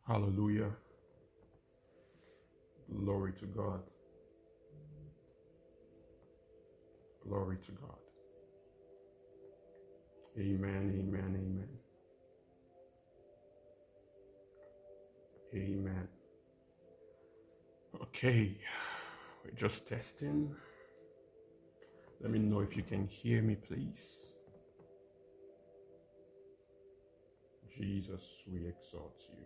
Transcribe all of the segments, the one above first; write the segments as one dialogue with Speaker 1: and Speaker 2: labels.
Speaker 1: Hallelujah. Glory to God. Glory to God. Amen, amen, amen. Amen. Okay, we're just testing. Let me know if you can hear me, please. Jesus, we exalt you.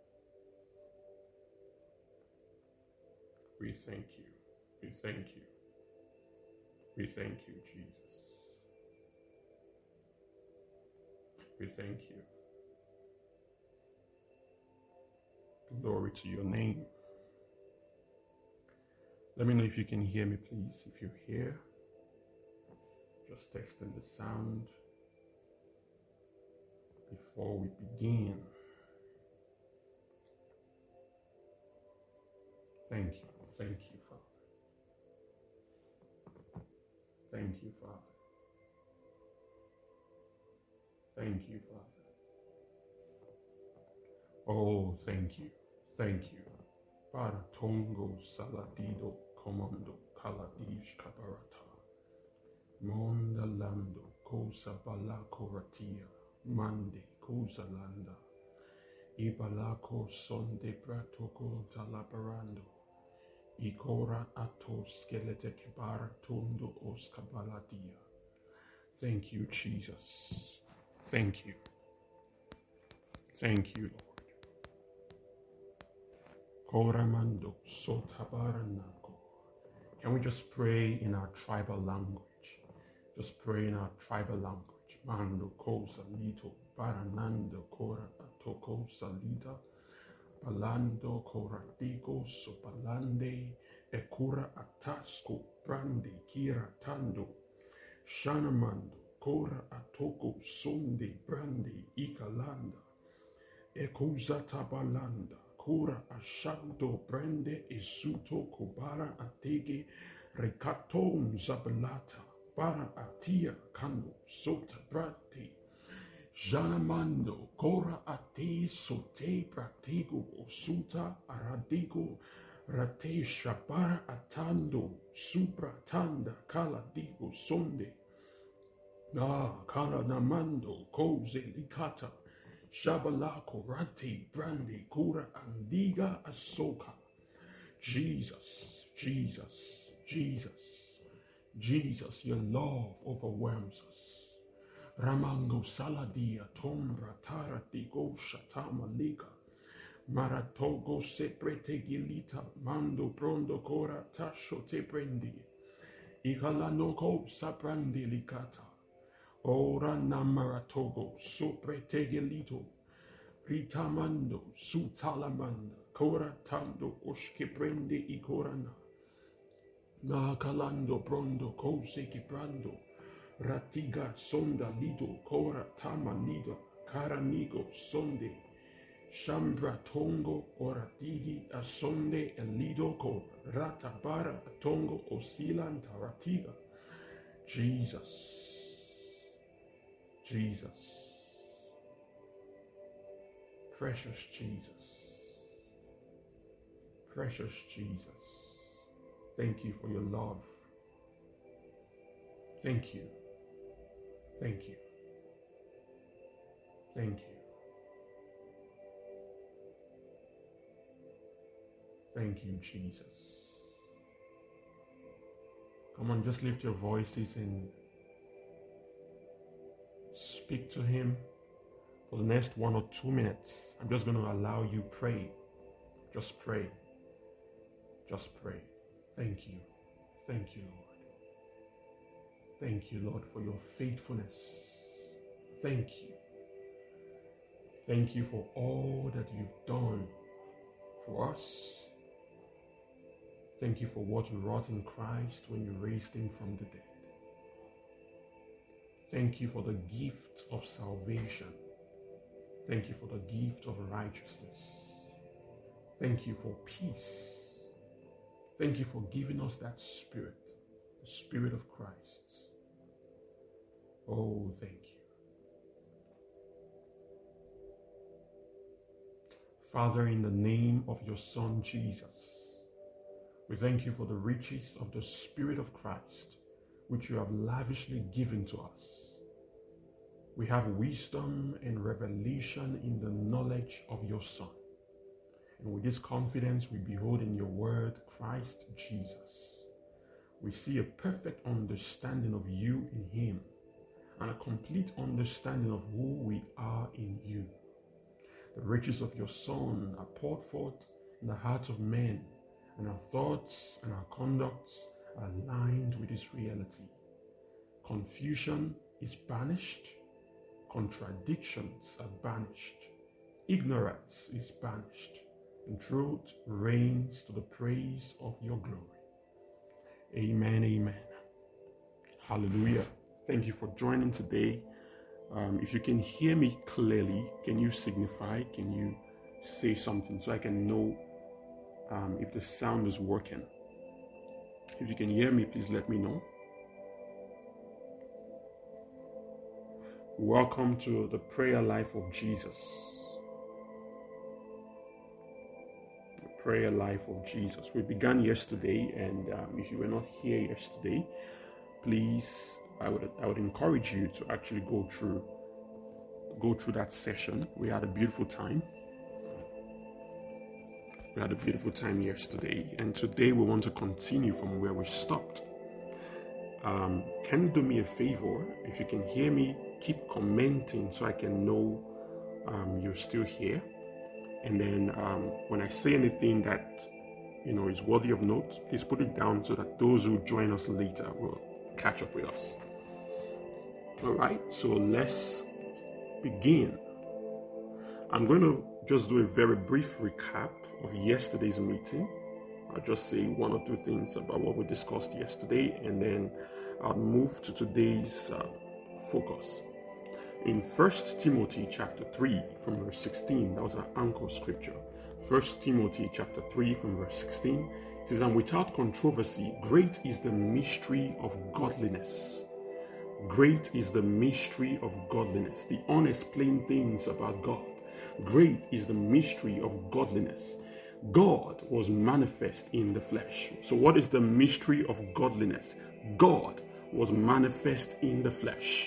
Speaker 1: We thank you. We thank you. We thank you, Jesus. We thank you. Glory to your name. Let me know if you can hear me, please. If you're here, just testing the sound before we begin. Thank you. Thank you, Father. Thank you, Father. Thank you, Father. Oh, thank you. Thank you. Paratongo saladido comando caladish cabarata. Monda lando cosa balaco ratia. Mande cosa landa. Ibalaco son de pratoco talabarando. Ikora ato skelete kebara tondo oskabaladia. Thank you, Jesus. Thank you. Thank you, Lord. Koramando sotabaranako. Can we just pray in our tribal language? Just pray in our tribal language. Mando kosa lito baranando kora atoko salita. Balando coratico sopalande e cura atasco brande kira tando shanamando cora atoko sonde brande ikalanda e cosa tabalanda cura ashanto brande e suto cobara atege recaton zabalata para atia cando sota brate Janamando, cora ate sote pratigo osuta aradigo rate shabara atando supra tanda kala digo sonde. Kala namando cose licata shabalako rate brande cura andiga asoka. Jesus, Jesus, Jesus, Jesus, your love overwhelms us. Ramango saladia tombra taratigo shatama liga maratogo seprete gilita mando prondo cora tasho te prendi ikalanoko saprandi licata ora namaratogo soprete gilito ritamando sutalamanda cora tando oshke prende icorana na calando prondo cose che prando Ratiga sonda lido cora tamanido caranigo sonde shambra tongo oratigi asonde elido co ratabara tongo osilanta ratiga. Jesus, Jesus, precious Jesus, precious Jesus. Thank you for your love. Thank you. Thank you. Thank you. Thank you, Jesus. Come on, just lift your voices and speak to him for the next 1 or 2 minutes. I'm just going to allow you pray. Just pray. Just pray. Thank you. Thank you, Lord. Thank you, Lord, for your faithfulness. Thank you. Thank you for all that you've done for us. Thank you for what you wrought in Christ when you raised him from the dead. Thank you for the gift of salvation. Thank you for the gift of righteousness. Thank you for peace. Thank you for giving us that spirit, the Spirit of Christ. Oh, thank you. Father, in the name of your Son, Jesus, we thank you for the riches of the Spirit of Christ, which you have lavishly given to us. We have wisdom and revelation in the knowledge of your Son. And with this confidence, we behold in your word, Christ Jesus. We see a perfect understanding of you in him, and a complete understanding of who we are in you. The riches of your Son are poured forth in the hearts of men, and our thoughts and our conducts are aligned with this reality. Confusion is banished, contradictions are banished, ignorance is banished, and truth reigns to the praise of your glory. Amen, amen. Hallelujah. Thank you for joining today. If you can hear me clearly, can you signify? Can you say something so I can know if the sound is working? If you can hear me, please let me know. Welcome to the prayer life of Jesus. The prayer life of Jesus. We began yesterday, and if you were not here yesterday, please, I would encourage you to actually go through that session. We had a beautiful time. We had a beautiful time yesterday, and today we want to continue from where we stopped. Can you do me a favor? If you can hear me, keep commenting so I can know you're still here. And then when I say anything that is worthy of note, please put it down so that those who join us later will catch up with us. All right, so let's begin. I'm going to just do a very brief recap of yesterday's meeting. I'll just say one or two things about what we discussed yesterday, and then I'll move to today's focus. In 1 Timothy chapter 3 from verse 16, that was our anchor scripture. 1 Timothy chapter 3 from verse 16, it says, "And without controversy, great is the mystery of godliness." Great is the mystery of godliness, the unexplained things about God. Great is the mystery of godliness. God was manifest in the flesh. So what is the mystery of godliness? God was manifest in the flesh,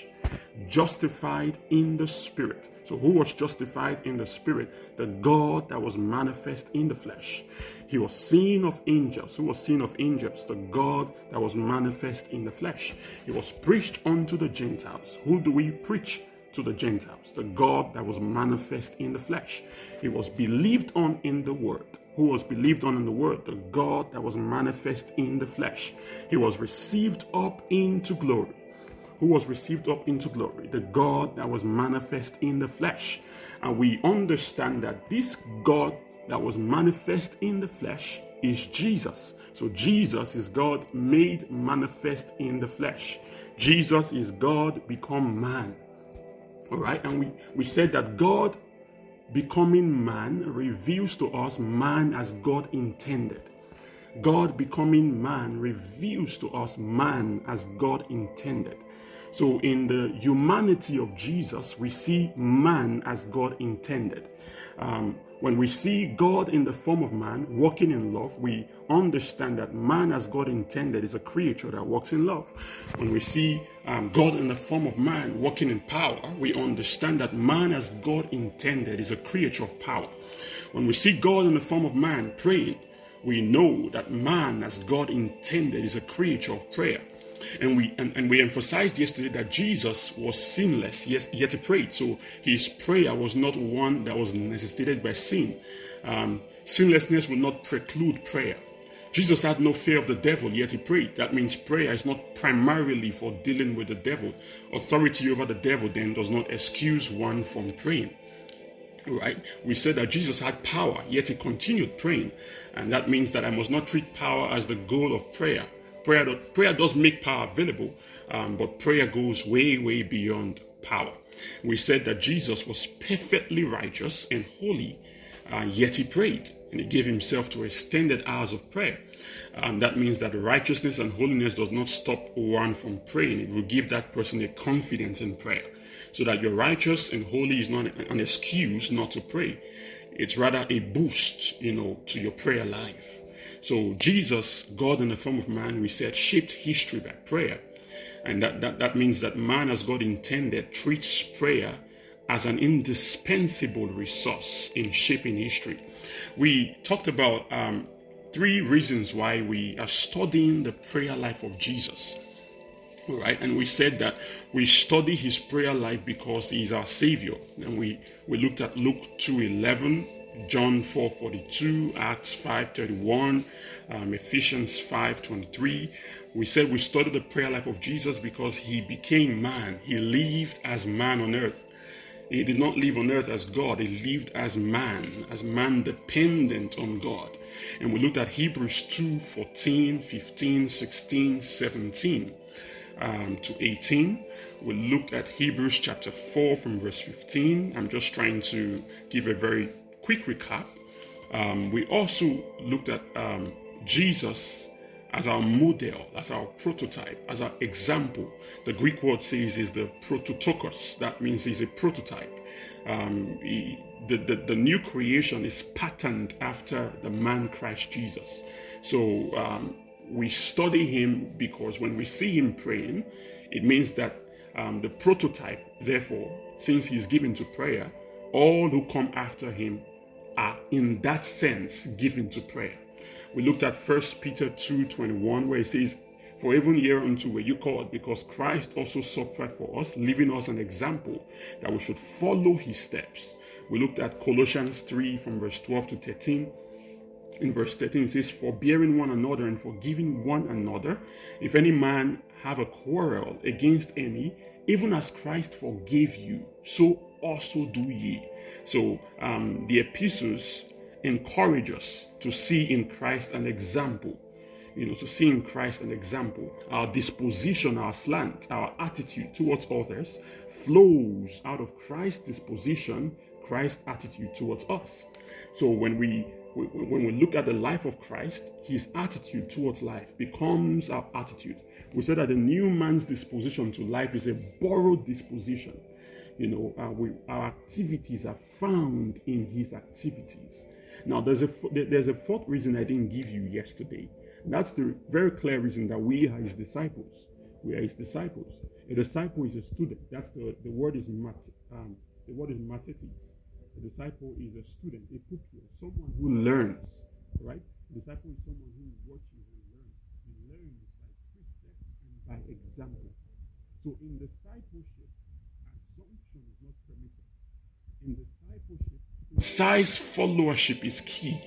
Speaker 1: justified in the spirit. So who was justified in the spirit? The God that was manifest in the flesh. He was seen of angels. Who was seen of angels? The God that was manifest in the flesh. He was preached unto the Gentiles. Who do we preach to the Gentiles? The God that was manifest in the flesh. He was believed on in the word. Who was believed on in the word? The God that was manifest in the flesh. He was received up into glory. Who was received up into glory? The God that was manifest in the flesh. And we understand that this God that was manifest in the flesh is Jesus. So Jesus is God made manifest in the flesh. Jesus is God become man. All right, and we said that God becoming man reveals to us man as God intended. God becoming man reveals to us man as God intended. So in the humanity of Jesus, we see man as God intended. When we see God in the form of man walking in love, we understand that man as God intended is a creature that walks in love. When we see God in the form of man walking in power, we understand that man as God intended is a creature of power. When we see God in the form of man praying, we know that man as God intended is a creature of prayer. And we emphasized yesterday that Jesus was sinless, yet he prayed. So his prayer was not one that was necessitated by sin. Sinlessness will not preclude prayer. Jesus had no fear of the devil, yet he prayed. That means prayer is not primarily for dealing with the devil. Authority over the devil then does not excuse one from praying. Right? We said that Jesus had power, yet he continued praying. And that means that I must not treat power as the goal of prayer. Prayer does make power available, but prayer goes way, way beyond power. We said that Jesus was perfectly righteous and holy, yet he prayed, and he gave himself to extended hours of prayer. That means that righteousness and holiness does not stop one from praying. It will give that person a confidence in prayer, so that you're righteous and holy is not an excuse not to pray. It's rather a boost, to your prayer life. So Jesus, God in the form of man, we said, shaped history by prayer. And that means that man, as God intended, treats prayer as an indispensable resource in shaping history. We talked about 3 reasons why we are studying the prayer life of Jesus. All right, and we said that we study his prayer life because he is our Savior. And we looked at Luke 2:11, John 4:42, Acts 5:31, Ephesians 5:23. We said we studied the prayer life of Jesus because he became man. He lived as man on earth. He did not live on earth as God. He lived as man dependent on God. And we looked at Hebrews 2:14, 15, 16, 17 to 18. We looked at Hebrews chapter 4 from verse 15. I'm just trying to give a very quick recap. We also looked at Jesus as our model, as our prototype, as our example. The Greek word says is the prototokos. That means he's a prototype. The new creation is patterned after the man Christ Jesus. So we study him because when we see him praying, it means that the prototype, therefore, since he's given to prayer, all who come after him are in that sense given to prayer. We looked at 1 Peter 2:21, where it says, "For even hereunto were you called, because Christ also suffered for us, leaving us an example that we should follow his steps." We looked at Colossians 3 from verse 12 to 13. In verse 13 it says, "Forbearing one another and forgiving one another, if any man have a quarrel against any, even as Christ forgave you, so also do ye." So the epistles encourage us to see in Christ an example. To see in Christ an example. Our disposition, our slant, our attitude towards others flows out of Christ's disposition, Christ's attitude towards us. So when we look at the life of Christ, his attitude towards life becomes our attitude. We said that the new man's disposition to life is a borrowed disposition. Our activities are found in his activities. Now, there's a fourth reason I didn't give you yesterday. That's the very clear reason that we are his disciples. We are his disciples. A disciple is a student. That's the word is mathetes. A disciple is a student, a pupil, someone who learns, right? A disciple is someone who watches and learns. He learns by precept and by example. So in discipleship, assumption is not permitted. In discipleship, precise followership is key.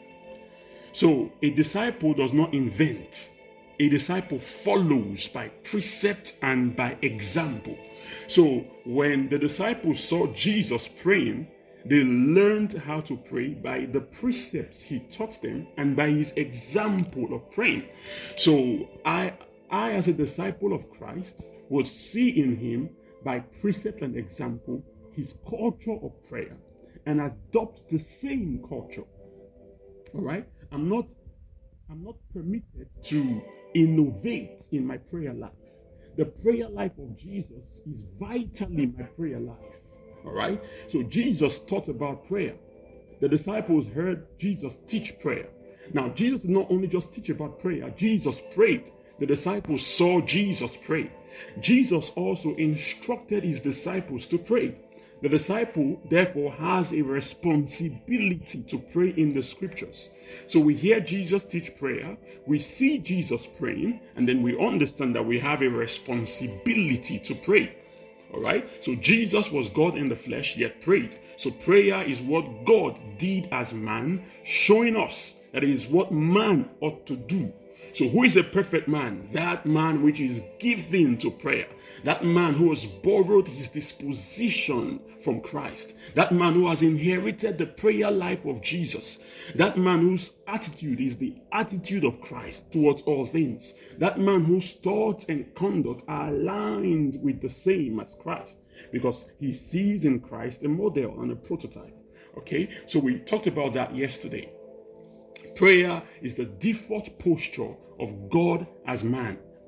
Speaker 1: So a disciple does not invent. A disciple follows by precept and by example. So when the disciples saw Jesus praying, they learned how to pray by the precepts he taught them and by his example of praying. So I as a disciple of Christ would see in him by precept and example his culture of prayer and adopt the same culture. All right? I'm not permitted to innovate in my prayer life. The prayer life of Jesus is vitally my prayer life. All right? So Jesus taught about prayer. The disciples heard Jesus teach prayer. Now, Jesus did not only just teach about prayer, Jesus prayed. The disciples saw Jesus pray. Jesus also instructed his disciples to pray. The disciple, therefore, has a responsibility to pray in the scriptures. So we hear Jesus teach prayer, we see Jesus praying, and then we understand that we have a responsibility to pray. All right? So Jesus was God in the flesh, yet prayed. So prayer is what God did as man, showing us that it is what man ought to do. So who is a perfect man? That man which is given to prayer. That man who has borrowed his disposition from Christ. That man who has inherited the prayer life of Jesus. That man whose attitude is the attitude of Christ towards all things. That man whose thoughts and conduct are aligned with the same as Christ. Because he sees in Christ a model and a prototype. Okay, so we talked about that yesterday. Prayer is the default posture of God as man.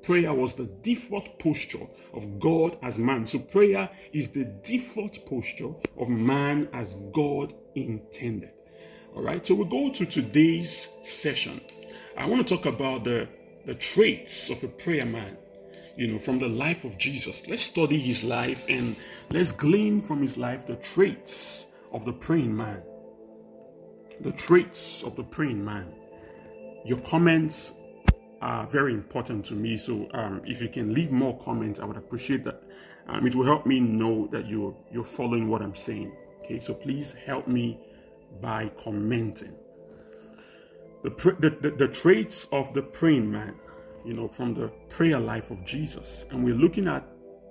Speaker 1: prayer was the default posture of God as man. So prayer is the default posture of man as God intended. All right, so we'll go to today's session. I want to talk about the traits of a prayer man, from the life of Jesus. Let's study his life and let's glean from his life the traits of the praying man. The traits of the praying man. Your comments are very important to me, so if you can leave more comments, I would appreciate that. It will help me know that you're following what I'm saying. Okay, so please help me by commenting. The traits of the praying man, from the prayer life of Jesus. And we're looking at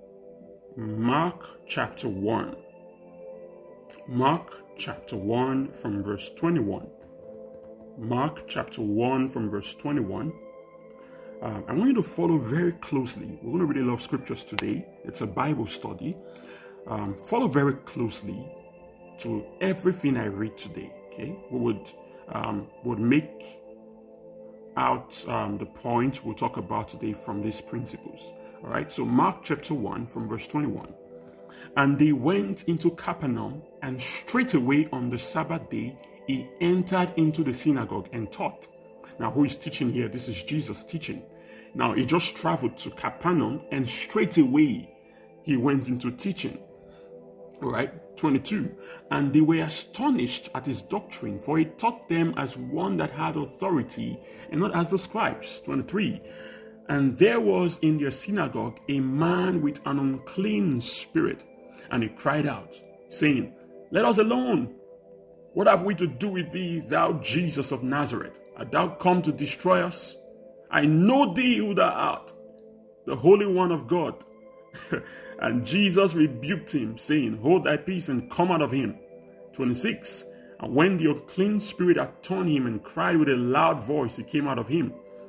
Speaker 1: Mark chapter 1. Mark chapter 1 from verse 21. Mark chapter 1 from verse 21. I want you to follow very closely. We're going to read a lot of scriptures today. It's a Bible study. Follow very closely to everything I read today. Okay, we would make out the points we'll talk about today from these principles. All right, so Mark chapter 1 from verse 21. And they went into Capernaum, and straightway on the Sabbath day he entered into the synagogue and taught. Now, who is teaching here? This is Jesus teaching. Now, he just traveled to Capernaum, and straightaway he went into teaching. All right, 22. And they were astonished at his doctrine, for he taught them as one that had authority, and not as the scribes. 23. And there was in their synagogue a man with an unclean spirit, and he cried out, saying, Let us alone. What have we to do with thee, thou Jesus of Nazareth? Art thou come to destroy us? I know thee who thou art, the Holy One of God. And Jesus rebuked him, saying, Hold thy peace and come out of him. 26. And when the unclean spirit had torn him and cried with a loud voice, he came out of him.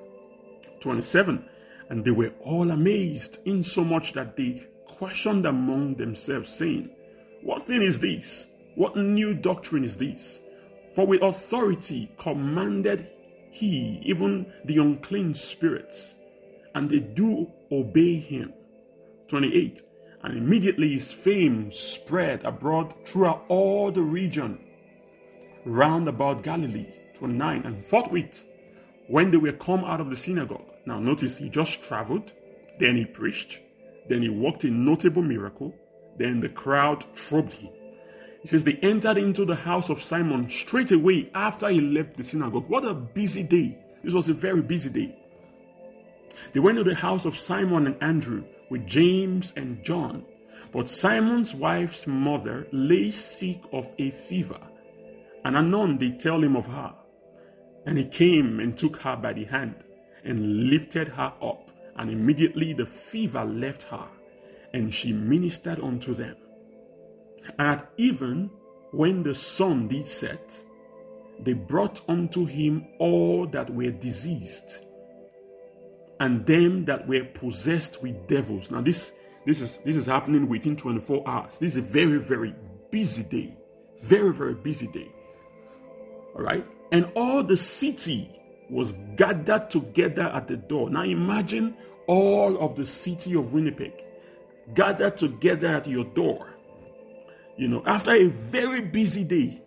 Speaker 1: 27. And they were all amazed, insomuch that they questioned among themselves, saying, What thing is this? What new doctrine is this? For with authority commanded he even the unclean spirits, and they do obey him. 28. And immediately his fame spread abroad throughout all the region round about Galilee. 29. And forthwith, when they were come out of the synagogue. Now notice, he just traveled, then he preached, then he worked a notable miracle, then the crowd troubled him. He says they entered into the house of Simon straight away after he left the synagogue. What a busy day. This was a very busy day. They went to the house of Simon and Andrew with James and John. But Simon's wife's mother lay sick of a fever, and anon they tell him of her. And he came and took her by the hand and lifted her up, and immediately the fever left her, and she ministered unto them. And at even when the sun did set, they brought unto him all that were diseased, and them that were possessed with devils. Now this is happening within 24 hours. This is a very, very busy day. Very, very busy day. All right. And all the city was gathered together at the door. Now imagine all of the city of Winnipeg gathered together at your door. After a very busy day.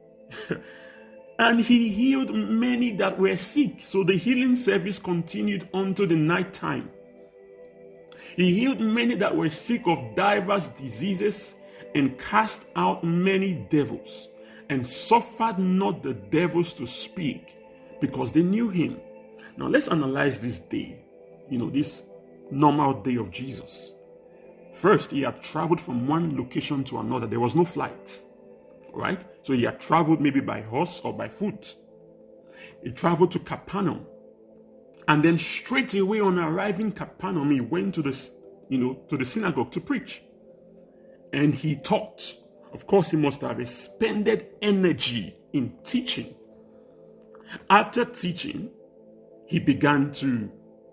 Speaker 1: And he healed many that were sick. So the healing service continued unto the night time. He healed many that were sick of divers diseases, and cast out many devils, and suffered not the devils to speak, because they knew him. Now let's analyze this day, this normal day of Jesus. First, he had traveled from one location to another. There was no flight, right? So he had traveled maybe by horse or by foot. He traveled to Capernaum. And then straight away on arriving Capernaum, he went to the synagogue to preach. And he taught. Of course, he must have expended energy in teaching. After teaching, he began to,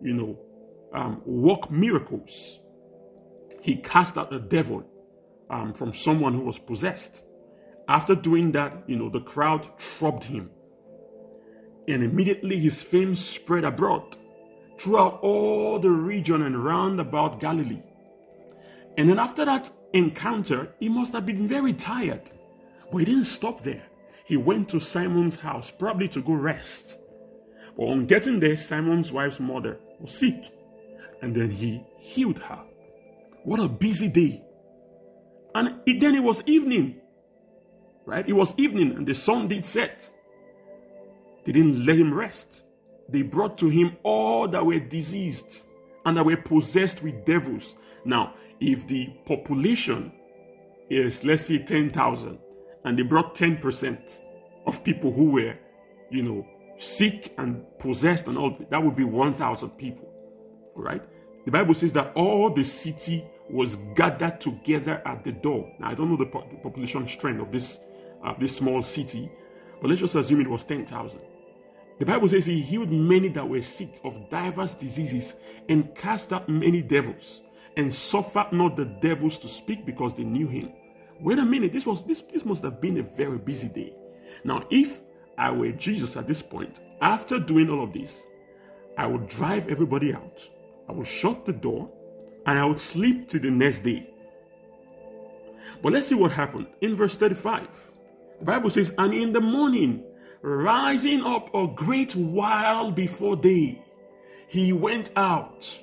Speaker 1: work miracles. He cast out the devil from someone who was possessed. After doing that, the crowd troubled him. And immediately his fame spread abroad throughout all the region and round about Galilee. And then after that encounter, he must have been very tired. But he didn't stop there. He went to Simon's house, probably to go rest. But on getting there, Simon's wife's mother was sick. And then he healed her. What a busy day. And then it was evening. Right? It was evening and the sun did set. They didn't let him rest. They brought to him all that were diseased and that were possessed with devils. Now, if the population is, let's say, 10,000, and they brought 10% of people who were, sick and possessed and all, that would be 1,000 people. All right? The Bible says that all the city was gathered together at the door. Now, I don't know the population strength of this small city, but let's just assume it was 10,000. The Bible says he healed many that were sick of diverse diseases and cast out many devils and suffered not the devils to speak because they knew him. Wait a minute, this must have been a very busy day. Now, if I were Jesus at this point, after doing all of this, I would drive everybody out. I would shut the door and I would sleep till the next day. But let's see what happened. In verse 35, the Bible says, and in the morning, rising up a great while before day, he went out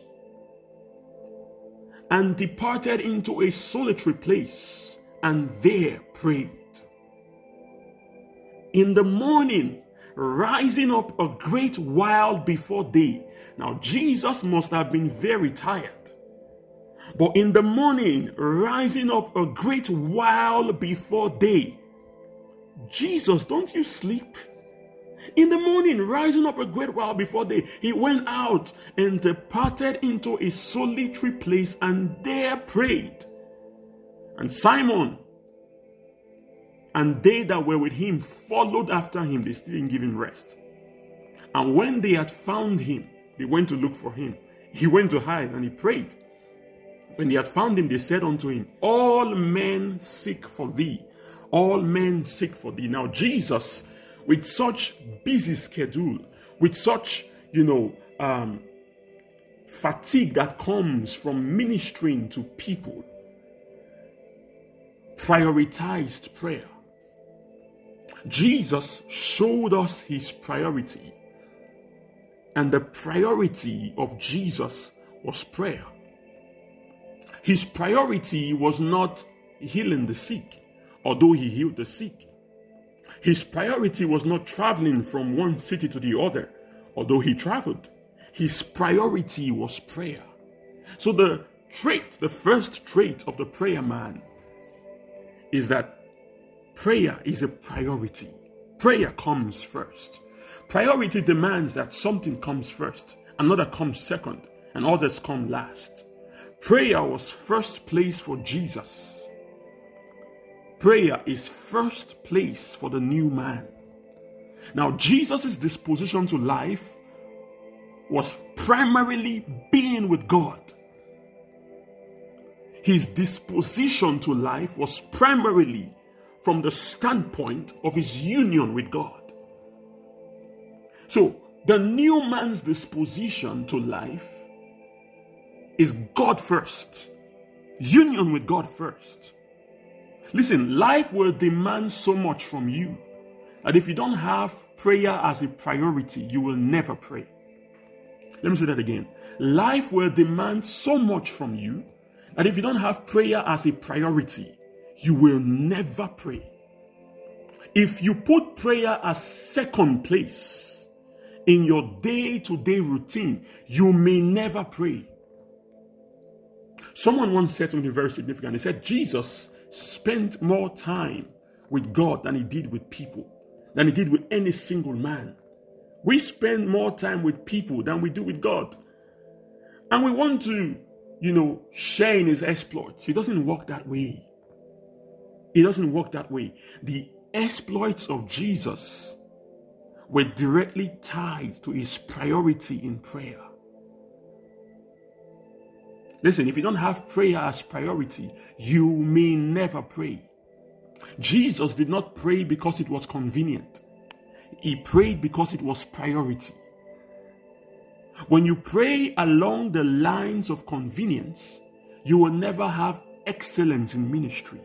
Speaker 1: and departed into a solitary place and there prayed. In the morning, rising up a great while before day. Now, Jesus must have been very tired. But in the morning, rising up a great while before day. Jesus, don't you sleep? In the morning, rising up a great while before day, he went out and departed into a solitary place and there prayed. And Simon and they that were with him followed after him. They still didn't give him rest. And when they had found him, they went to look for him. He went to hide and he prayed. When they had found him, they said unto him, all men seek for thee. All men seek for thee. Now Jesus, with such busy schedule, with such, fatigue that comes from ministering to people, prioritized prayer. Jesus showed us his priority. And the priority of Jesus was prayer. His priority was not healing the sick, although he healed the sick. His priority was not traveling from one city to the other, although he traveled. His priority was prayer. So the first trait of the prayer man is that prayer is a priority. Prayer comes first. Priority demands that something comes first, another comes second, and others come last. Prayer was first place for Jesus. Prayer is first place for the new man. Now, Jesus' disposition to life was primarily being with God. His disposition to life was primarily from the standpoint of his union with God. So, the new man's disposition to life is God first. Union with God first. Listen, life will demand so much from you that if you don't have prayer as a priority, you will never pray. Let me say that again. Life will demand so much from you that if you don't have prayer as a priority, you will never pray. If you put prayer as second place in your day-to-day routine, you may never pray. Someone once said something very significant. He said, Jesus spent more time with God than he did with people, than he did with any single man. We spend more time with people than we do with God. And we want to, share in his exploits. It doesn't work that way. It doesn't work that way. The exploits of Jesus were directly tied to his priority in prayer. Listen, if you don't have prayer as priority, you may never pray. Jesus did not pray because it was convenient. He prayed because it was priority. When you pray along the lines of convenience, you will never have excellence in ministry.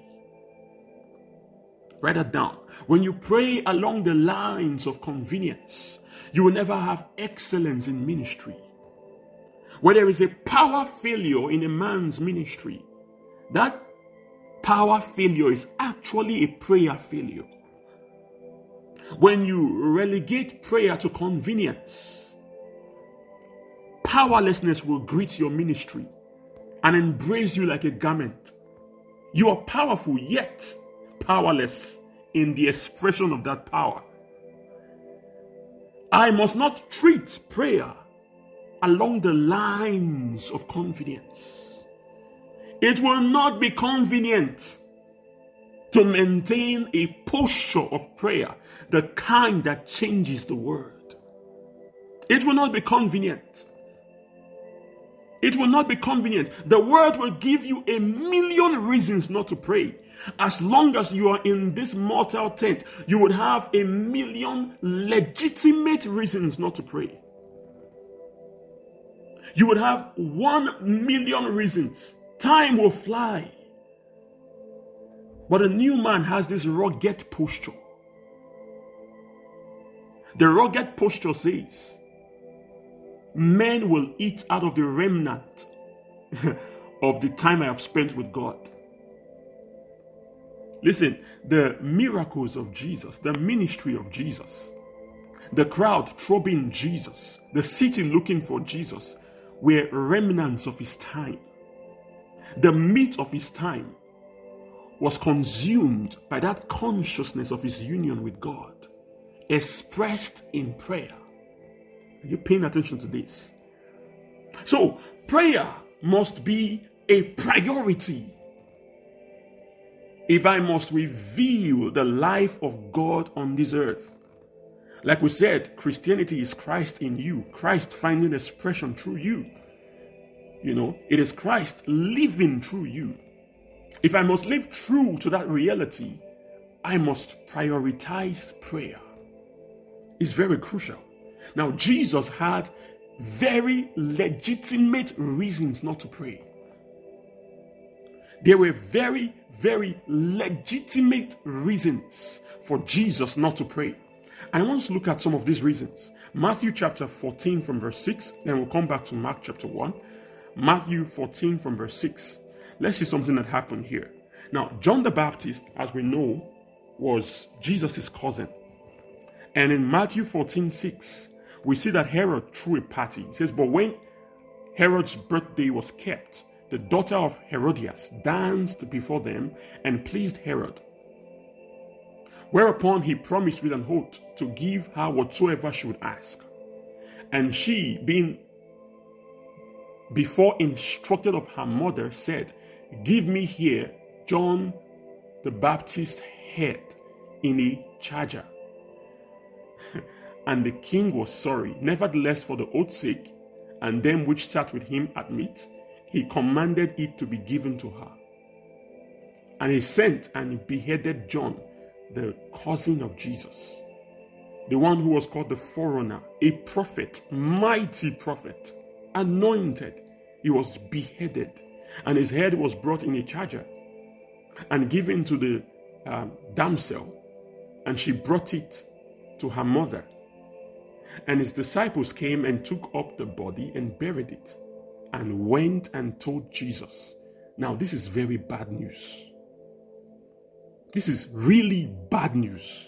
Speaker 1: Write that down. When you pray along the lines of convenience, you will never have excellence in ministry. Where there is a power failure in a man's ministry, that power failure is actually a prayer failure. When you relegate prayer to convenience, powerlessness will greet your ministry and embrace you like a garment. You are powerful, yet powerless in the expression of that power. I must not treat prayer along the lines of convenience. It will not be convenient to maintain a posture of prayer, the kind that changes the word. It will not be convenient. It will not be convenient. The word will give you a million reasons not to pray. As long as you are in this mortal tent, you would have a million legitimate reasons not to pray. You would have 1 million reasons. Time will fly. But a new man has this rugged posture. The rugged posture says, men will eat out of the remnant of the time I have spent with God. Listen, the miracles of Jesus, the ministry of Jesus, the crowd throbbing Jesus, the city looking for Jesus, were remnants of his time. The meat of his time was consumed by that consciousness of his union with God, expressed in prayer. Are you paying attention to this? So, prayer must be a priority if I must reveal the life of God on this earth. Like we said, Christianity is Christ in you, Christ finding expression through you. You know, it is Christ living through you. If I must live true to that reality, I must prioritize prayer. It's very crucial. Now, Jesus had very legitimate reasons not to pray. There were very, very legitimate reasons for Jesus not to pray. I want us to look at some of these reasons. Matthew chapter 14 from verse 6, then we'll come back to Mark chapter 1. Matthew 14 from verse 6. Let's see something that happened here. Now, John the Baptist, as we know, was Jesus' cousin. And in Matthew 14:6, we see that Herod threw a party. It says, but when Herod's birthday was kept, the daughter of Herodias danced before them and pleased Herod. Whereupon he promised with an oath to give her whatsoever she would ask. And she, being before instructed of her mother, said, give me here John the Baptist's head in a charger. And the king was sorry. Nevertheless, for the oath's sake, and them which sat with him at meat, he commanded it to be given to her. And he sent and beheaded John, the cousin of Jesus, the one who was called the forerunner, a prophet, mighty prophet, anointed. He was beheaded, and his head was brought in a charger and given to the damsel, and she brought it to her mother. And his disciples came and took up the body and buried it, and went and told Jesus. Now, this is very bad news. This is really bad news.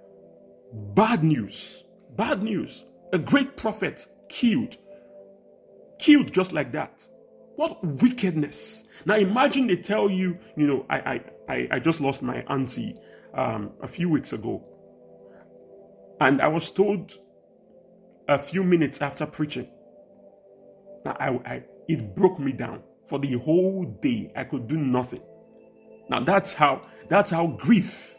Speaker 1: Bad news. Bad news. A great prophet killed. Killed just like that. What wickedness. Now imagine they tell you, I just lost my auntie a few weeks ago. And I was told a few minutes after preaching. Now it broke me down. For the whole day, I could do nothing. Now that's how grief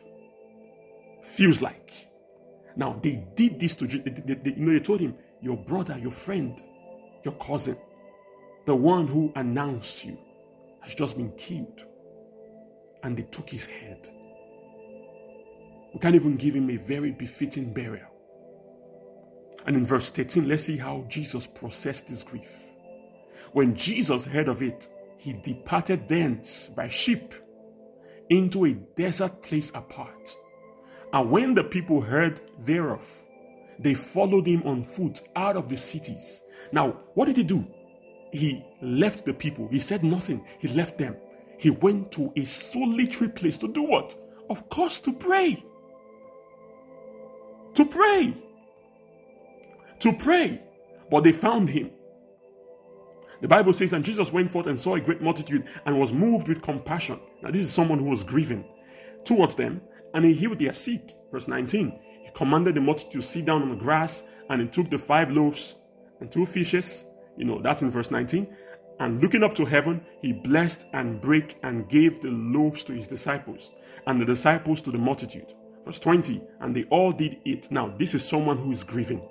Speaker 1: feels like. Now they did this to they told him, your brother, your friend, your cousin, the one who announced you, has just been killed. And they took his head. We can't even give him a very befitting burial. And in verse 13, let's see how Jesus processed this grief. When Jesus heard of it, he departed thence by ship into a desert place apart. And when the people heard thereof, they followed him on foot out of the cities. Now, what did he do? He left the people. He said nothing. He left them. He went to a solitary place to do what? Of course, to pray. To pray. To pray. But they found him. The Bible says, and Jesus went forth and saw a great multitude and was moved with compassion. Now, this is someone who was grieving towards them, and he healed their sick. Verse 19, he commanded the multitude to sit down on the grass, and he took the 5 loaves and 2 fishes. That's in verse 19. And looking up to heaven, he blessed and brake and gave the loaves to his disciples, and the disciples to the multitude. Verse 20, and they all did eat. Now, this is someone who is grieving.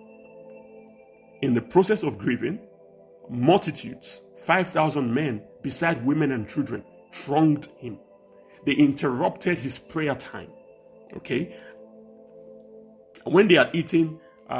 Speaker 1: In the process of grieving, multitudes, 5,000 men, beside women and children, thronged him. They interrupted his prayer time. Okay? When they had eaten,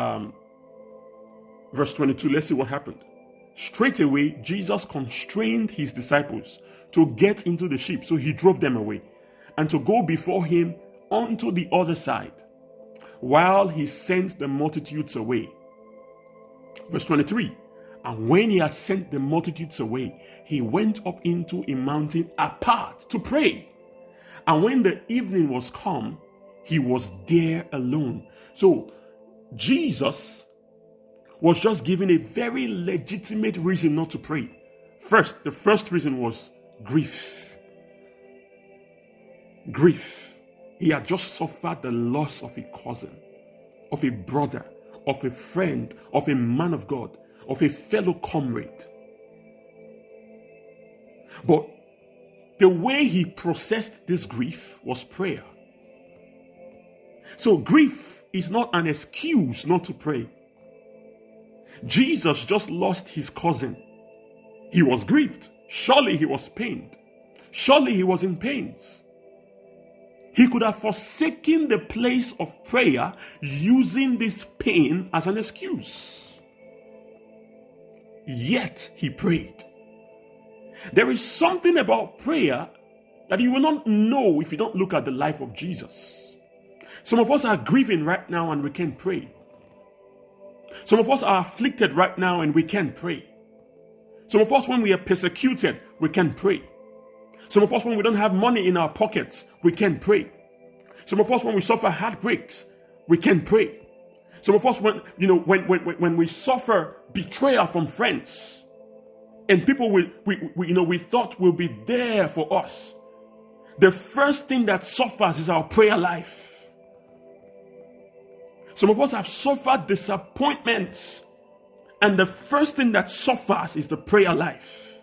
Speaker 1: verse 22, let's see what happened. Straight away, Jesus constrained his disciples to get into the ship. So he drove them away and to go before him onto the other side while he sent the multitudes away. Verse 23, and when he had sent the multitudes away, he went up into a mountain apart to pray. And when the evening was come, he was there alone. So Jesus was just given a very legitimate reason not to pray. The first reason was grief. Grief. He had just suffered the loss of a cousin, of a brother, of a friend, of a man of God, of a fellow comrade. But the way he processed this grief was prayer. So grief is not an excuse not to pray. Jesus just lost his cousin. He was grieved. Surely he was pained. Surely he was in pains. He could have forsaken the place of prayer using this pain as an excuse. Yet he prayed. There is something about prayer that you will not know if you don't look at the life of Jesus. Some of us are grieving right now and we can't pray. Some of us are afflicted right now and we can't pray. Some of us, when we are persecuted, we can't pray. Some of us, when we don't have money in our pockets, we can't pray. Some of us, when we suffer heartbreaks, we can't pray. Some of us, when we suffer betrayal from friends, and people we thought will be there for us, the first thing that suffers is our prayer life. Some of us have suffered disappointments, and the first thing that suffers is the prayer life.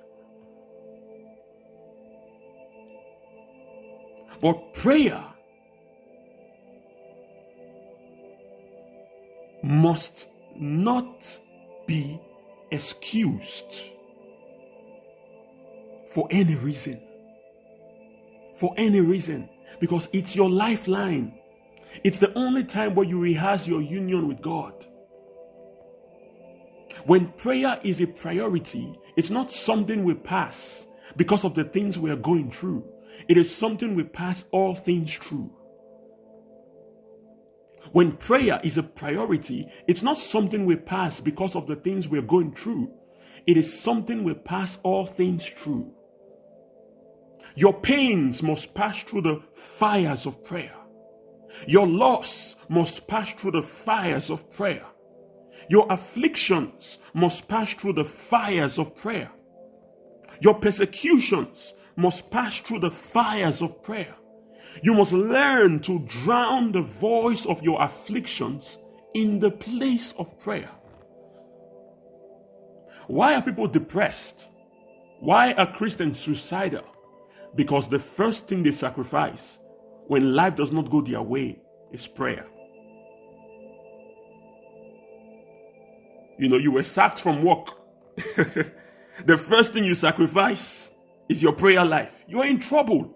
Speaker 1: But prayer must not be excused for any reason. For any reason. Because it's your lifeline. It's the only time where you rehearse your union with God. When prayer is a priority, it's not something we pass because of the things we are going through. It is something we pass all things through. When prayer is a priority, it's not something we pass because of the things we're going through. It is something we pass all things through. Your pains must pass through the fires of prayer. Your loss must pass through the fires of prayer. Your afflictions must pass through the fires of prayer. Your persecutions must pass through the fires of prayer. You must learn to drown the voice of your afflictions in the place of prayer. Why are people depressed? Why are Christians suicidal? Because the first thing they sacrifice when life does not go their way is prayer. You were sacked from work. The first thing you sacrifice is your prayer life. You're in trouble.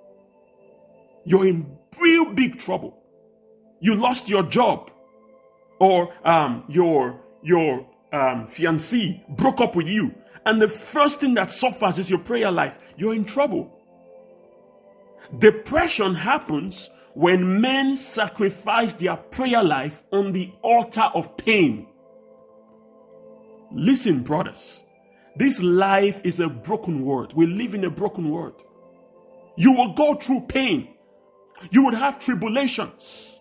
Speaker 1: You're in real big trouble. You lost your job. or your fiancé broke up with you, and the first thing that suffers is your prayer life, you're in trouble. Depression happens when men sacrifice their prayer life on the altar of pain. Listen, brothers, this life is a broken world. We live in a broken world. You will go through pain. You would have tribulations.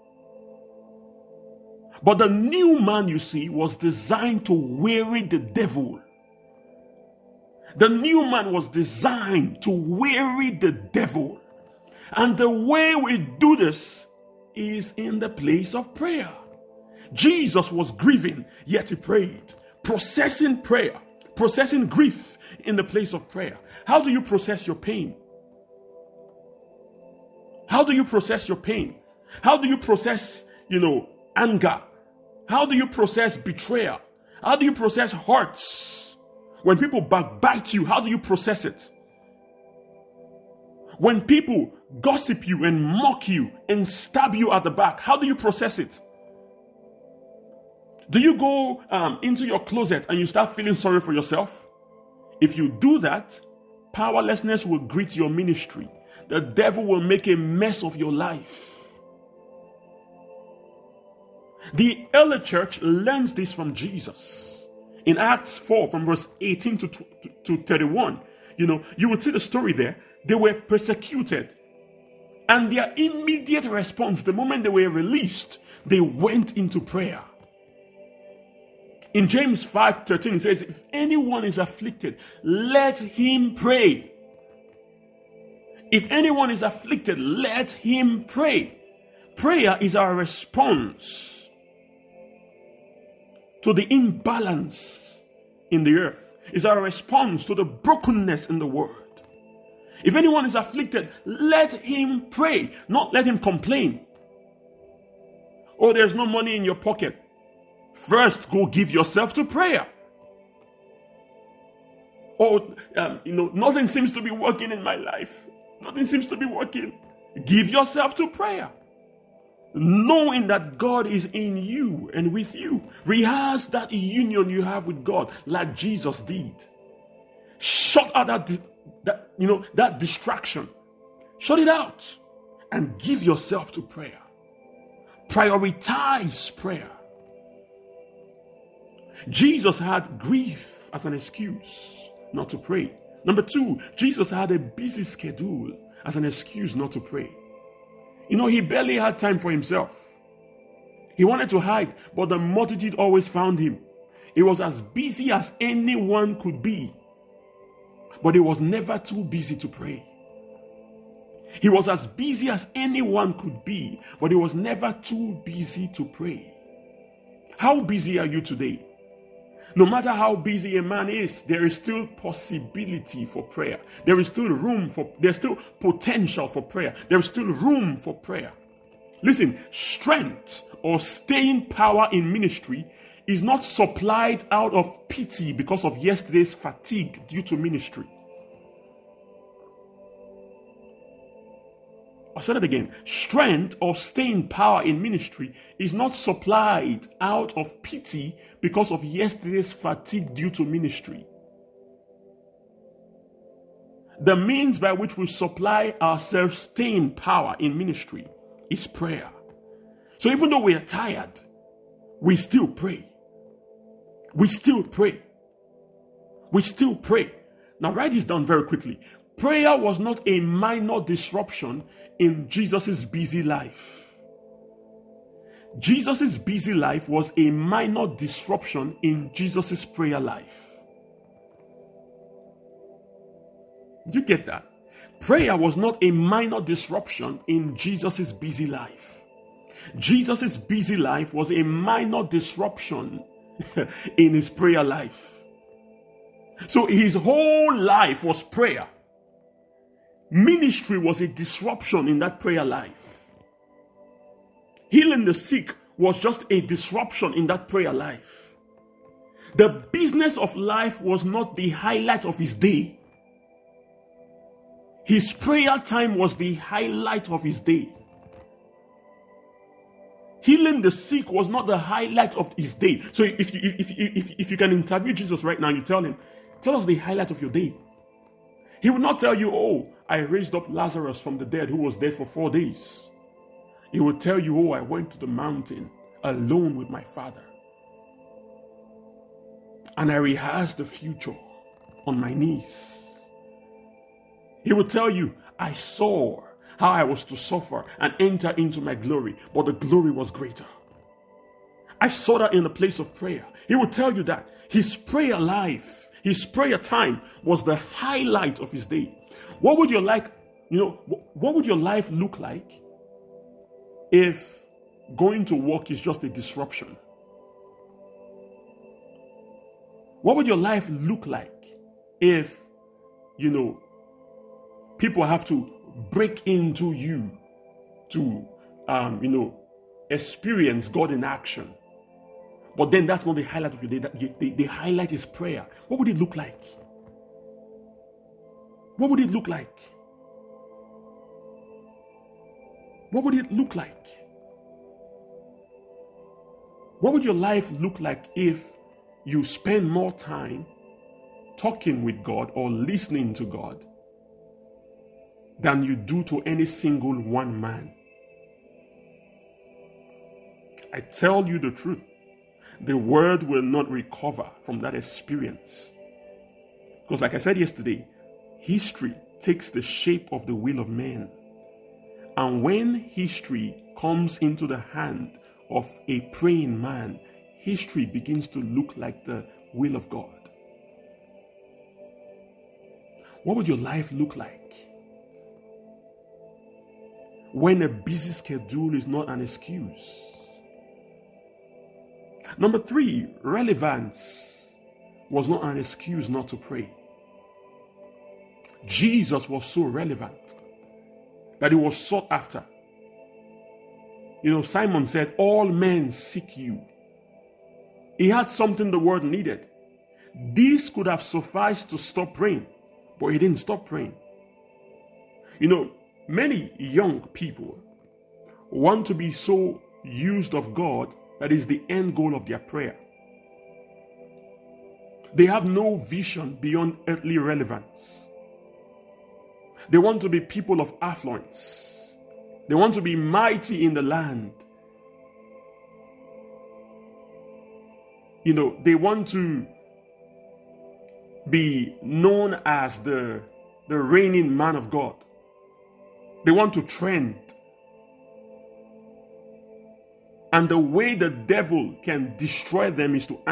Speaker 1: But the new man, you see, was designed to weary the devil. The new man was designed to weary the devil. And the way we do this is in the place of prayer. Jesus was grieving, yet he prayed. Processing prayer, processing grief in the place of prayer. How do you process your pain? How do you process your pain? How do you process, anger? How do you process betrayal? How do you process hurts? When people backbite you, how do you process it? When people gossip you and mock you and stab you at the back, how do you process it? Do you go into your closet and you start feeling sorry for yourself? If you do that, powerlessness will greet your ministry. The devil will make a mess of your life. The early church learns this from Jesus. In Acts 4, from verse 18 to 31, you would see the story there. They were persecuted. And their immediate response, the moment they were released, they went into prayer. In James 5:13, it says, if anyone is afflicted, let him pray. If anyone is afflicted, let him pray. Prayer is our response to the imbalance in the earth. It's our response to the brokenness in the world. If anyone is afflicted, let him pray, not let him complain. Oh, there's no money in your pocket. First, go give yourself to prayer. Oh, nothing seems to be working in my life. Nothing seems to be working. Give yourself to prayer. Knowing that God is in you and with you. Rehearse that union you have with God like Jesus did. Shut out that distraction. Shut it out and give yourself to prayer. Prioritize prayer. Jesus had grief as an excuse not to pray. Number 2, Jesus had a busy schedule as an excuse not to pray. He barely had time for himself. He wanted to hide, but the multitude always found him. He was as busy as anyone could be, but he was never too busy to pray. He was as busy as anyone could be, but he was never too busy to pray. How busy are you today? No matter how busy a man is, there is still possibility for prayer. There's still potential for prayer. There's still room for prayer. Listen, strength or staying power in ministry is not supplied out of pity because of yesterday's fatigue due to ministry. I'll say that again. Strength or staying power in ministry is not supplied out of pity because of yesterday's fatigue due to ministry. The means by which we supply ourselves staying power in ministry is prayer. So even though we are tired, we still pray. We still pray. We still pray. Now write this down very quickly. Prayer was not a minor disruption in Jesus' busy life. Jesus' busy life was a minor disruption in Jesus' prayer life. Did you get that? Prayer was not a minor disruption in Jesus' busy life. Jesus' busy life was a minor disruption in his prayer life. So his whole life was prayer. Ministry was a disruption in that prayer life. Healing the sick was just a disruption in that prayer life. The business of life was not the highlight of his day. His prayer time was the highlight of his day. Healing the sick was not the highlight of his day. So if you can interview Jesus right now, you tell him, tell us the highlight of your day. He will not tell you, oh, I raised up Lazarus from the dead who was dead for 4 days. He will tell you, oh, I went to the mountain alone with my Father. And I rehearsed the future on my knees. He will tell you, I saw how I was to suffer and enter into my glory, but the glory was greater. I saw that in the place of prayer. He will tell you that his prayer life, his prayer time was the highlight of his day. What would your life look like if going to work is just a disruption? What would your life look like if, people have to break into you to, experience God in action? But then that's not the highlight of your day. The highlight is prayer. What would it look like? What would it look like? What would it look like? What would your life look like if you spend more time talking with God or listening to God than you do to any single one man? I tell you the truth, the world will not recover from that experience. Because like I said yesterday, history takes the shape of the will of men. And when history comes into the hand of a praying man, history begins to look like the will of God. What would your life look like when a busy schedule is not an excuse? Number 3, relevance was not an excuse not to pray. Jesus was so relevant that he was sought after. Simon said, all men seek you. He had something the world needed. This could have sufficed to stop praying, but he didn't stop praying. Many young people want to be so used of God that is the end goal of their prayer. They have no vision beyond earthly relevance. They want to be people of affluence. They want to be mighty in the land. They want to be known as the reigning man of God. They want to trend. And the way the devil can destroy them is to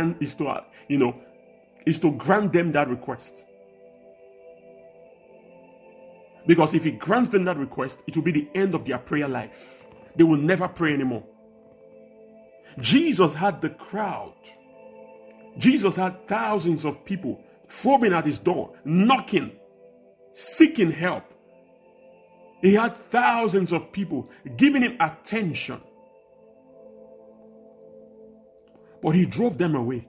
Speaker 1: grant them that request. Because if he grants them that request, it will be the end of their prayer life. They will never pray anymore. Jesus had the crowd. Jesus had thousands of people throbbing at his door, knocking, seeking help. He had thousands of people giving him attention. But he drove them away.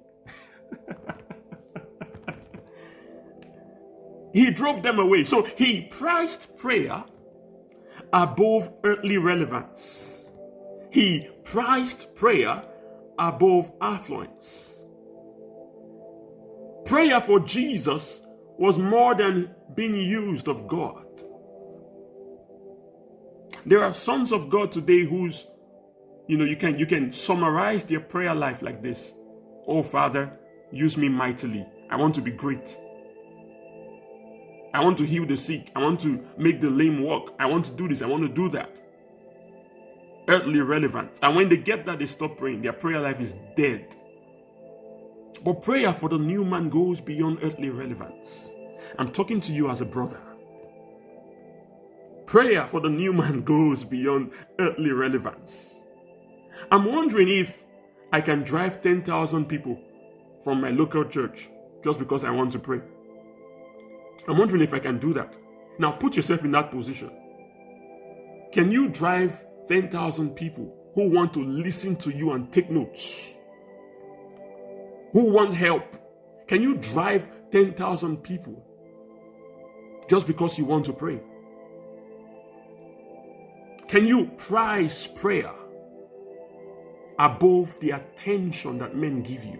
Speaker 1: He drove them away. So he prized prayer above earthly relevance. He prized prayer above affluence. Prayer for Jesus was more than being used of God. There are sons of God today whose, you can summarize their prayer life like this. Oh, Father, use me mightily. I want to be great. I want to heal the sick. I want to make the lame walk. I want to do this. I want to do that. Earthly relevance. And when they get that, they stop praying. Their prayer life is dead. But prayer for the new man goes beyond earthly relevance. I'm talking to you as a brother. Prayer for the new man goes beyond earthly relevance. I'm wondering if I can drive 10,000 people from my local church just because I want to pray. I'm wondering if I can do that. Now put yourself in that position. Can you drive 10,000 people who want to listen to you and take notes? Who want help? Can you drive 10,000 people just because you want to pray? Can you prize prayer above the attention that men give you.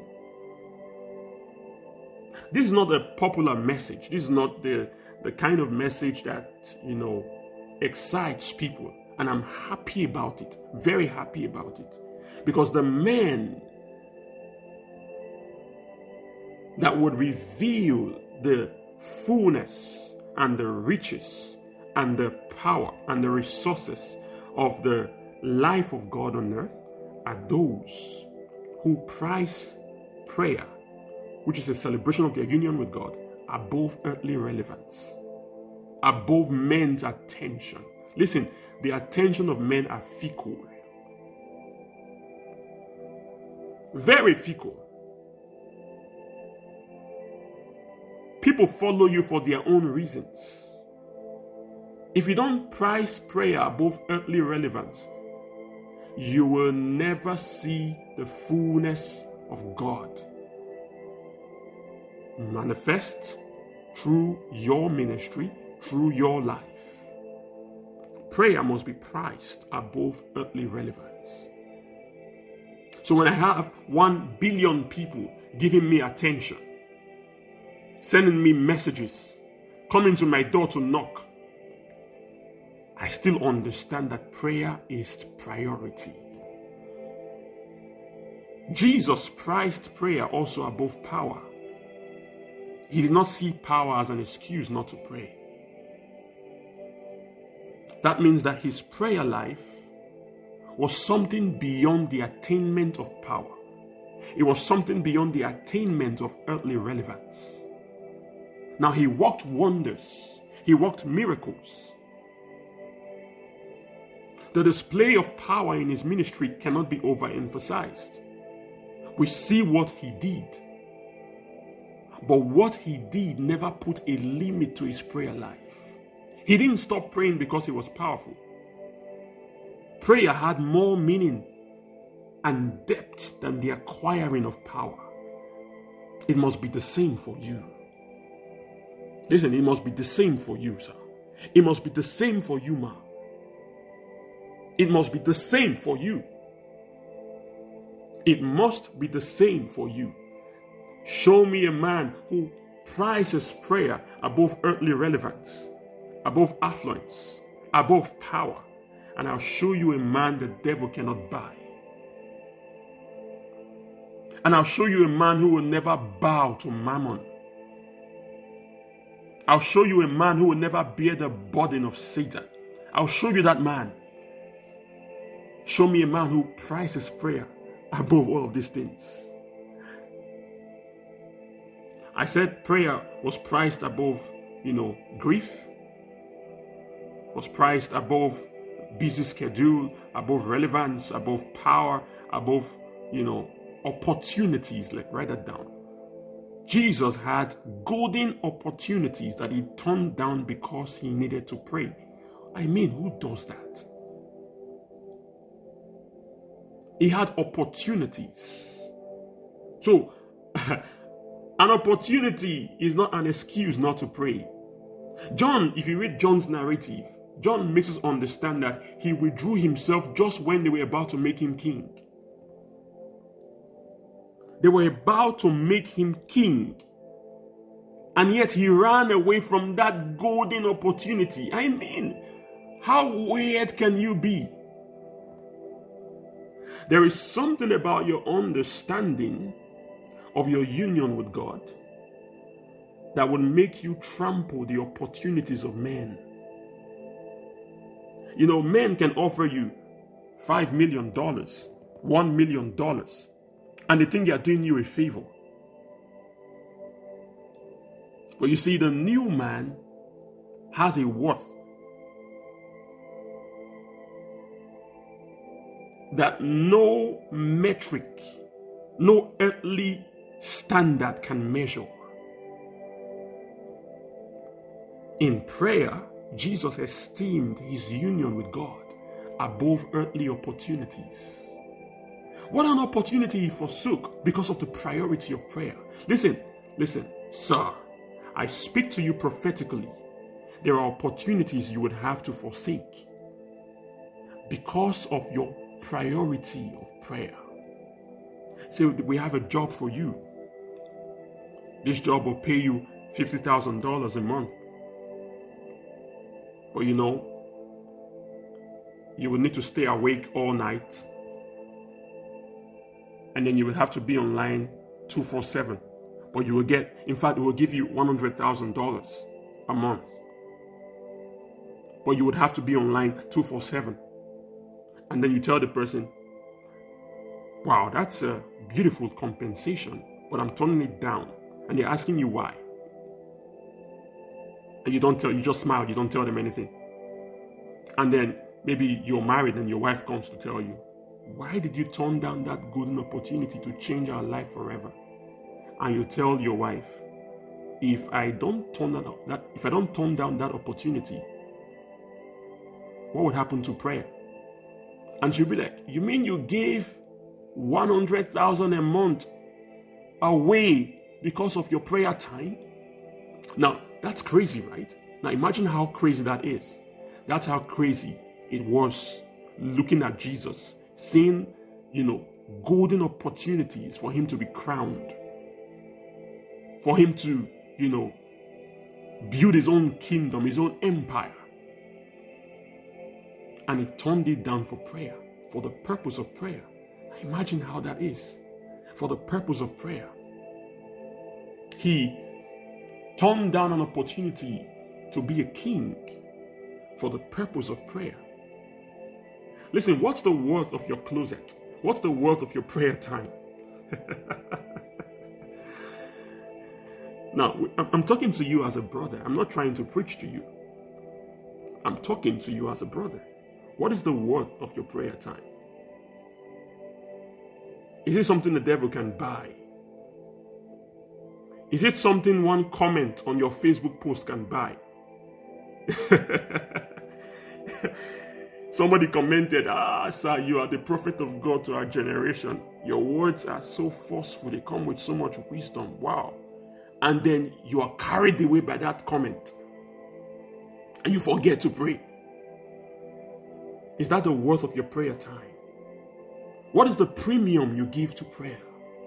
Speaker 1: This is not a popular message. This is not the kind of message that, excites people. And I'm happy about it, very happy about it. Because the men that would reveal the fullness and the riches and the power and the resources of the life of God on earth are those who prize prayer, which is a celebration of their union with God, above earthly relevance, above men's attention. Listen, the attention of men are fickle, very fickle. People follow you for their own reasons. If you don't prize prayer above earthly relevance, you will never see the fullness of God manifest through your ministry, through your life. Prayer must be prized above earthly relevance. So when I have 1 billion people giving me attention, sending me messages, coming to my door to knock, I still understand that prayer is priority. Jesus prized prayer also above power. He did not see power as an excuse not to pray. That means that his prayer life was something beyond the attainment of power. It was something beyond the attainment of earthly relevance. Now, he worked wonders. He worked miracles. The display of power in his ministry cannot be overemphasized. We see what he did. But what he did never put a limit to his prayer life. He didn't stop praying because he was powerful. Prayer had more meaning and depth than the acquiring of power. It must be the same for you. Listen, it must be the same for you, sir. It must be the same for you, ma. It must be the same for you. It must be the same for you. Show me a man who prizes prayer above earthly relevance, above affluence, above power, and I'll show you a man the devil cannot buy. And I'll show you a man who will never bow to mammon. I'll show you a man who will never bear the burden of Satan. I'll show you that man. Show me a man who prizes prayer above all of these things. I said prayer was prized above, grief, was prized above busy schedule, above relevance, above power, above, opportunities. Like, write that down. Jesus had golden opportunities that he turned down because he needed to pray. I mean, who does that? He had opportunities. So, an opportunity is not an excuse not to pray. John, if you read John's narrative, John makes us understand that he withdrew himself just when they were about to make him king. They were about to make him king. And yet he ran away from that golden opportunity. I mean, how weird can you be? There is something about your understanding of your union with God that will make you trample the opportunities of men. Men can offer you $5 million, $1 million, and they think they are doing you a favor. But you see, the new man has a worth that no metric, no earthly standard can measure. In prayer, Jesus esteemed his union with God above earthly opportunities. What an opportunity he forsook because of the priority of prayer. Listen, sir, I speak to you prophetically. There are opportunities you would have to forsake because of your priority of prayer. Say, we have a job for you. This job will pay you $50,000 a month. But you will need to stay awake all night. And then you will have to be online 24/7. But you will get, in fact, it will give you $100,000 a month. But you would have to be online 24/7. And then you tell the person, wow, that's a beautiful compensation, but I'm turning it down. And they're asking you why. And you just smile, you don't tell them anything. And then maybe you're married and your wife comes to tell you, why did you turn down that golden opportunity to change our life forever? And you tell your wife, if I don't turn down that opportunity, what would happen to prayer? And she'll be like, you mean you gave $100,000 a month away because of your prayer time? Now, that's crazy, right? Now, imagine how crazy that is. That's how crazy it was looking at Jesus, seeing, golden opportunities for him to be crowned, for him to, build his own kingdom, his own empire. And he turned it down for prayer, for the purpose of prayer. Imagine how that is. For the purpose of prayer. He turned down an opportunity to be a king for the purpose of prayer. Listen, what's the worth of your closet? What's the worth of your prayer time? Now, I'm talking to you as a brother. I'm not trying to preach to you. I'm talking to you as a brother. What is the worth of your prayer time? Is it something the devil can buy? Is it something one comment on your Facebook post can buy? Somebody commented, sir, you are the prophet of God to our generation. Your words are so forceful. They come with so much wisdom. Wow. And then you are carried away by that comment. And you forget to pray. Is that the worth of your prayer time? What is the premium you give to prayer?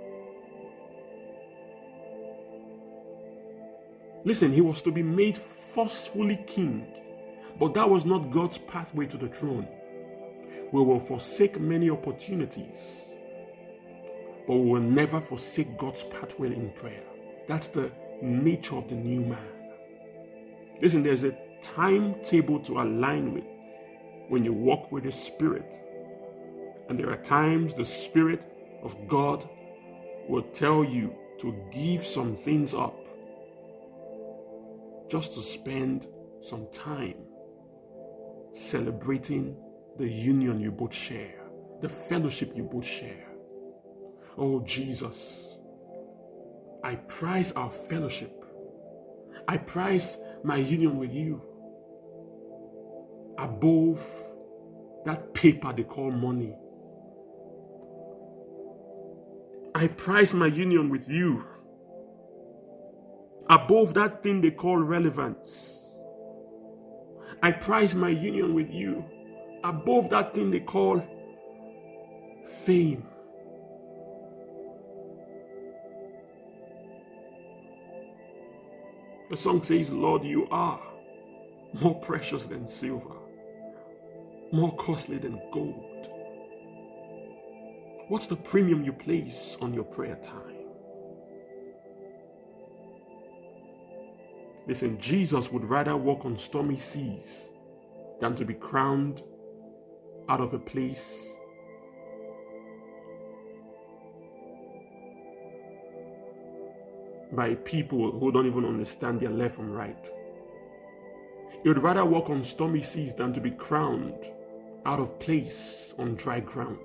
Speaker 1: Listen, he was to be made forcefully king, but that was not God's pathway to the throne. We will forsake many opportunities, but we will never forsake God's pathway in prayer. That's the nature of the new man. Listen, there's a timetable to align with when you walk with the Spirit. And there are times the Spirit of God will tell you to give some things up just to spend some time celebrating the union you both share, the fellowship you both share. Oh, Jesus, I prize our fellowship. I prize my union with you above that paper they call money. I prize my union with you above that thing they call relevance. I prize my union with you above that thing they call fame. The song says, Lord, you are more precious than silver, more costly than gold. What's the premium you place on your prayer time? Listen, Jesus would rather walk on stormy seas than to be crowned out of a place by people who don't even understand their left from right. He would rather walk on stormy seas than to be crowned out of place on dry ground.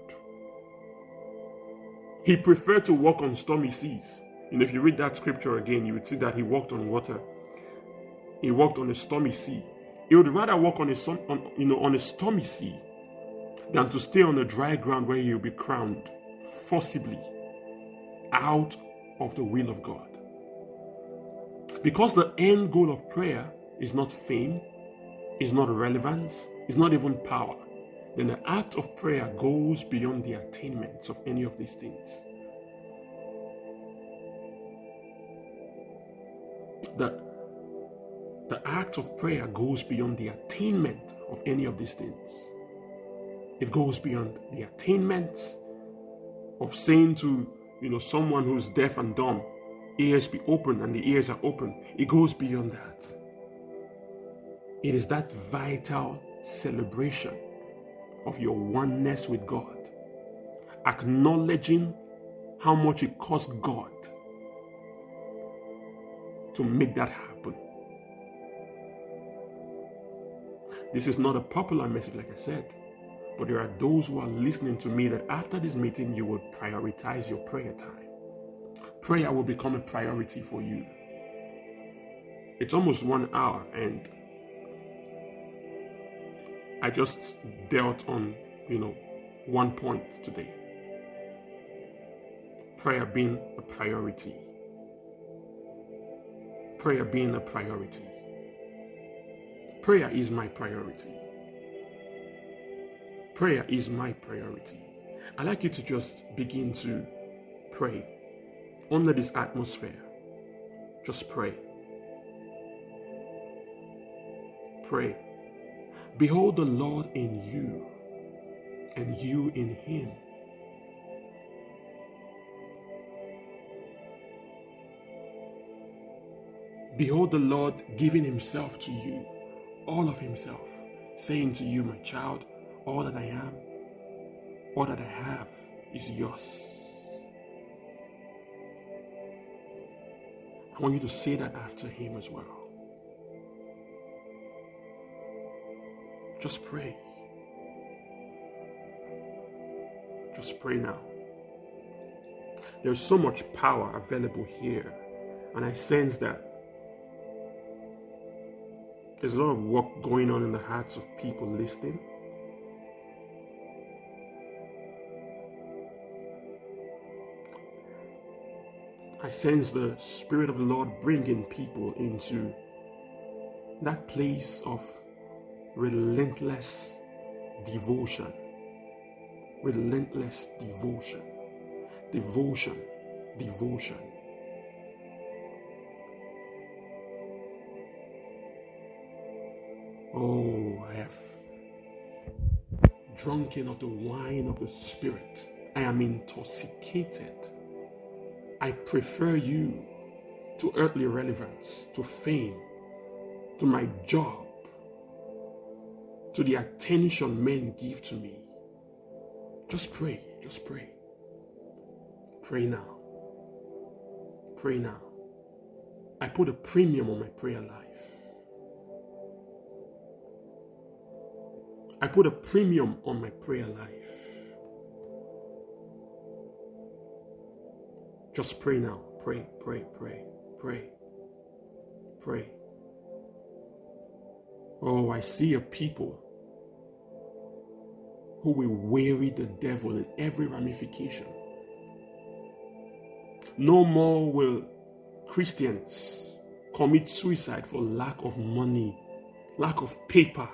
Speaker 1: He preferred to walk on stormy seas. And if you read that scripture again, you would see that he walked on water. He walked on a stormy sea. He would rather walk on a stormy sea than to stay on a dry ground where he will be crowned forcibly out of the will of God. Because the end goal of prayer is not fame, is not relevance, is not even power, then the act of prayer goes beyond the attainments of any of these things. the act of prayer goes beyond the attainment of any of these things. It goes beyond the attainment of saying to someone who's deaf and dumb, ears be open, and the ears are open. It goes beyond that. It is that vital celebration of your oneness with God, acknowledging how much it cost God to make that happen. This is not a popular message, like I said, but there are those who are listening to me that after this meeting, you will prioritize your prayer time. Prayer will become a priority for you. It's almost 1 hour, and I just dealt on, one point today. Prayer being a priority. Prayer being a priority. Prayer is my priority. Prayer is my priority. I'd like you to just begin to pray under this atmosphere. Just pray. Pray. Behold the Lord in you, and you in him. Behold the Lord giving himself to you, all of himself, saying to you, my child, all that I am, all that I have is yours. I want you to say that after him as well. Just pray. Just pray now. There's so much power available here, and I sense that there's a lot of work going on in the hearts of people listening. I sense the Spirit of the Lord bringing people into that place of relentless devotion. Relentless devotion. Devotion. Devotion. Oh, I have drunken of the wine of the Spirit. I am intoxicated. I prefer you to earthly relevance, to fame, to my job, to the attention men give to me. Just pray, just pray. Pray now. Pray now. I put a premium on my prayer life. I put a premium on my prayer life. Just pray now. Pray, pray, pray, pray, pray. Oh, I see a people who will weary the devil in every ramification. No more will Christians commit suicide for lack of money, lack of paper.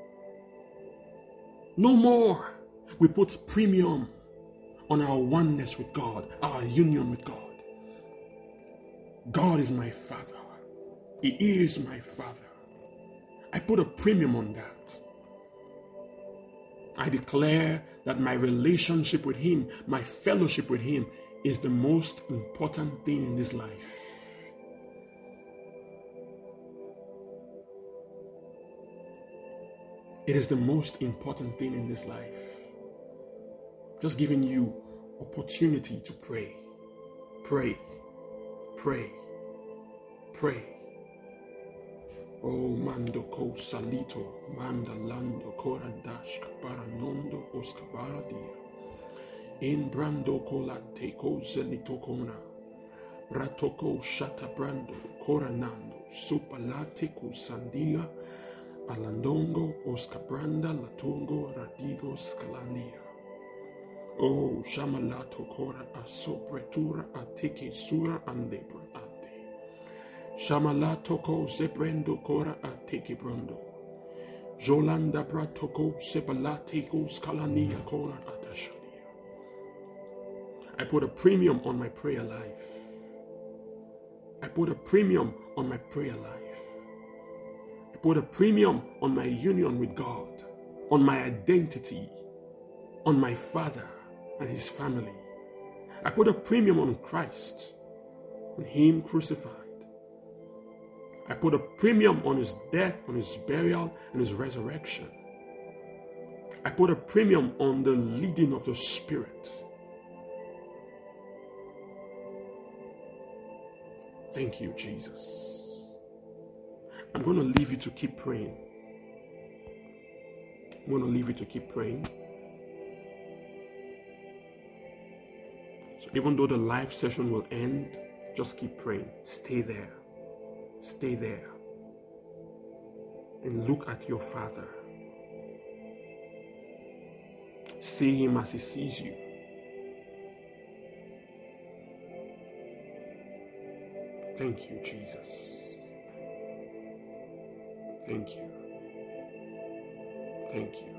Speaker 1: No more. We put premium on our oneness with God, our union with God. God is my Father. He is my Father. I put a premium on that. I declare that my relationship with Him, my fellowship with Him, is the most important thing in this life. It is the most important thing in this life. Just giving you opportunity to pray. Pray. Pray. Pray. Oh, mando ko salito, manda lando corandash caparanondo oscabara dia. In brando colate ko zelito cona. Ratoko shata brando coranando, supalate ko sandia. Alandongo, Oscabranda, Latungo, Radigo, Scalandia. Oh, Shamalato, Cora, Asopretura, Ateke, Sura, Andebra, Ate. Shamalato, Co, Zebrendo, Cora, Ateke, Brondo. Jolanda, Bratoko, Sepalate, Scalania, Cora, Atashadia. I put a premium on my prayer life. I put a premium on my prayer life. I put a premium on my union with God, on my identity, on my Father and his family. I put a premium on Christ, on him crucified. I put a premium on his death, on his burial, and his resurrection. I put a premium on the leading of the Spirit. Thank you, Jesus. I'm going to leave you to keep praying. I'm going to leave you to keep praying. So even though the live session will end, just keep praying. Stay there. Stay there. And look at your Father. See him as he sees you. Thank you, Jesus. Thank you. Thank you.